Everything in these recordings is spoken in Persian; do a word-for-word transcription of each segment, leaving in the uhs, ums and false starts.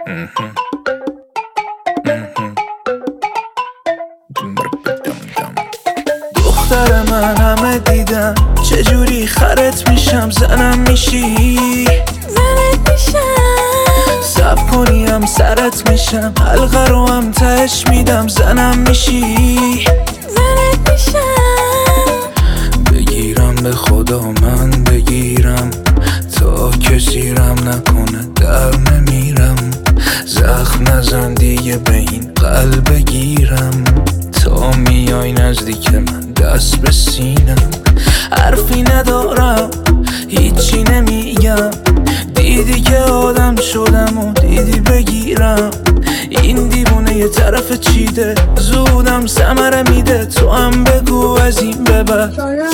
دختر من همه دیدم چجوری خرت میشم زنم میشی زنت میشم سب کنیم سرت میشم حلقه رو هم تهش میدم زنم میشی زنت میشم بگیرم به خدا من بگیرم تا کسیرم نکنه در نمیرم زخم نزن دیگه به این قلب بگیرم تا میای نزدیک من دست به سینم حرفی ندارم هیچی نمیگم دیدی که آدم شدم و دیدی بگیرم این دیوونه یه طرف چیده زودم ثمره میده تو هم بگو از این ببر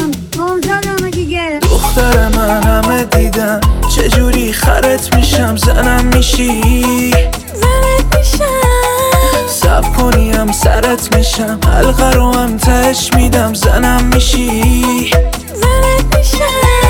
دختر من همه دیدم چجوری خرت میشم زنم میشی زنت میشم سب کنیم سرت میشم حلقه رو هم تهش میدم زنم میشی زنت میشم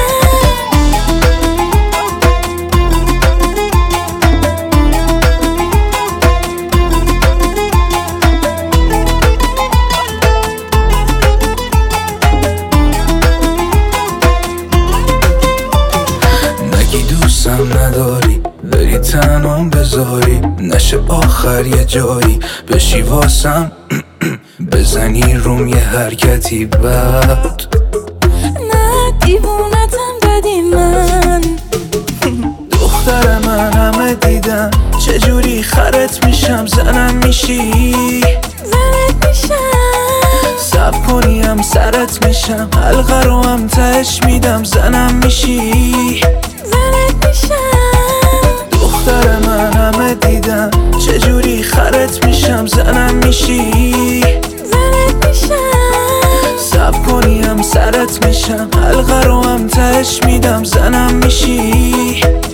دوستم نداری بری تنام بذاری نشه آخر یه جایی بشی واسم بزنی روم یه حرکتی بعد نه دیوونتم دادی من دختر من همه دیدم چجوری خرت میشم زنم میشی زنت میشم سب کنیم سرت میشم حلقه رو هم تهش میدم زنم میشی زنت میشم دختر من همه دیدم چجوری خرت میشم زنم میشی زنت میشم سب کنیم سرت میشم حلقه رو هم تهش میدم زنم میشی